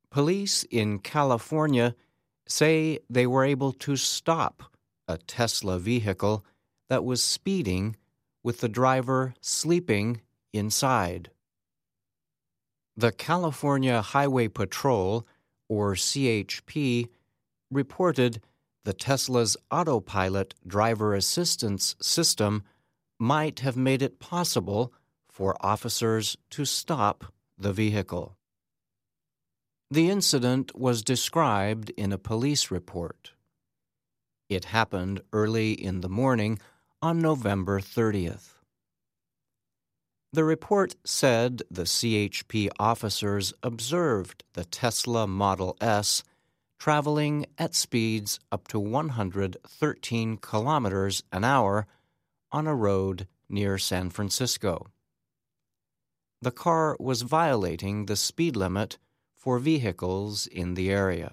Police in California say they were able to stop a Tesla vehicle that was speeding with the driver sleeping inside. The California Highway Patrol, or CHP, reported the Tesla's autopilot driver assistance system might have made it possible for officers to stop the vehicle. The incident was described in a police report. It happened early in the morning on November 30th. The report said the CHP officers observed the Tesla Model S traveling at speeds up to 113 kilometers an hour on a road near San Francisco. The car was violating the speed limit for vehicles in the area.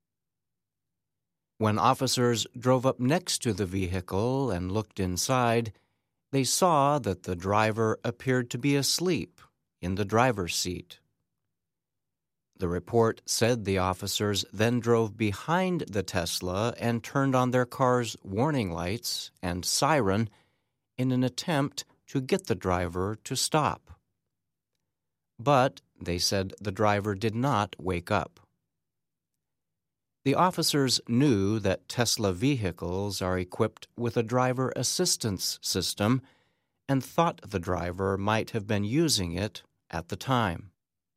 When officers drove up next to the vehicle and looked inside, they saw that the driver appeared to be asleep in the driver's seat. The report said the officers then drove behind the Tesla and turned on their car's warning lights and siren in an attempt to get the driver to stop. But they said the driver did not wake up. The officers knew that Tesla vehicles are equipped with a driver assistance system and thought the driver might have been using it at the time.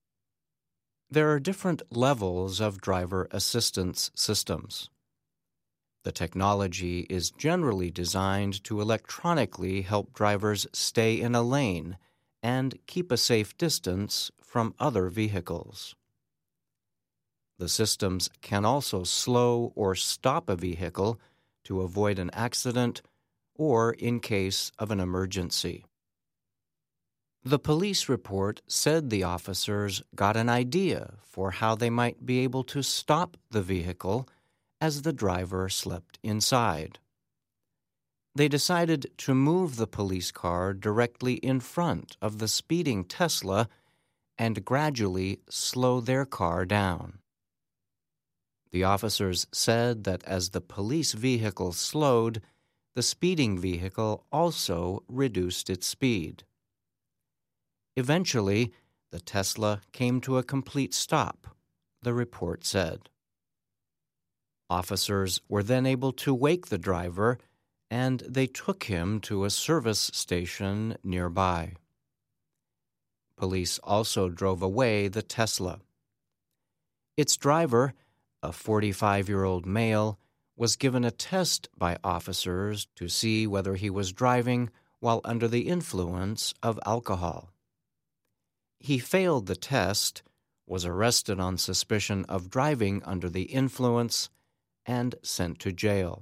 There are different levels of driver assistance systems. The technology is generally designed to electronically help drivers stay in a lane and keep a safe distance from other vehicles. The systems can also slow or stop a vehicle to avoid an accident or in case of an emergency. The police report said the officers got an idea for how they might be able to stop the vehicle as the driver slept inside. They decided to move the police car directly in front of the speeding Tesla and gradually slow their car down. The officers said that as the police vehicle slowed, the speeding vehicle also reduced its speed. Eventually, the Tesla came to a complete stop, the report said. Officers were then able to wake the driver, and they took him to a service station nearby. Police also drove away the Tesla. Its driver, a 45-year-old male, was given a test by officers to see whether he was driving while under the influence of alcohol. He failed the test, was arrested on suspicion of driving under the influence, and sent to jail.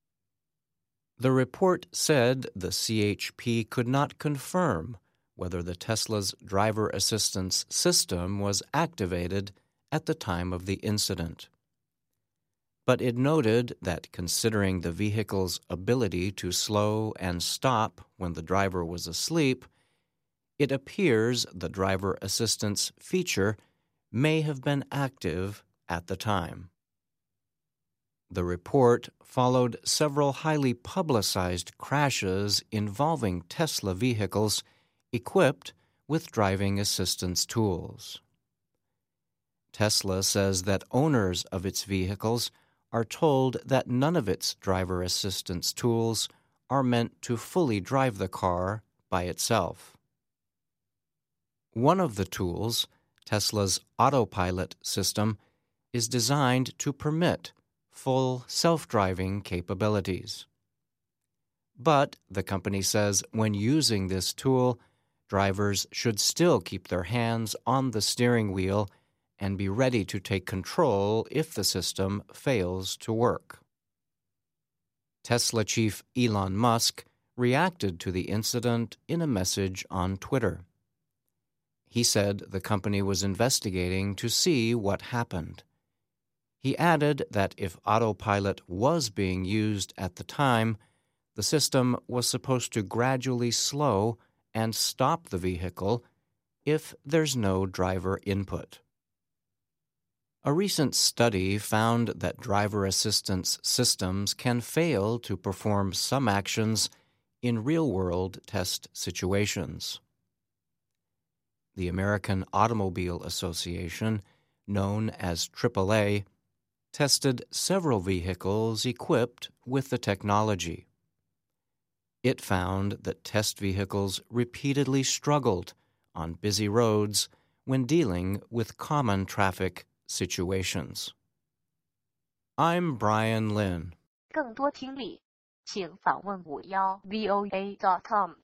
The report said the CHP could not confirm whether the Tesla's driver assistance system was activated at the time of the incident. But it noted that considering the vehicle's ability to slow and stop when the driver was asleep, it appears the driver assistance feature may have been active at the time. The report followed several highly publicized crashes involving Tesla vehicles equipped with driving assistance tools. Tesla says that owners of its vehicles are told that none of its driver assistance tools are meant to fully drive the car by itself. One of the tools, Tesla's autopilot system, is designed to permit full self-driving capabilities. But the company says when using this tool, drivers should still keep their hands on the steering wheel and be ready to take control if the system fails to work. Tesla chief Elon Musk reacted to the incident in a message on Twitter. He said the company was investigating to see what happened. He added that if autopilot was being used at the time, the system was supposed to gradually slow and stop the vehicle if there's no driver input. A recent study found that driver assistance systems can fail to perform some actions in real-world test situations. The American Automobile Association, known as AAA, tested several vehicles equipped with the technology. It found that test vehicles repeatedly struggled on busy roads when dealing with common traffic situations. I'm Brian Lynn. 更多听力，请访问51voa.com。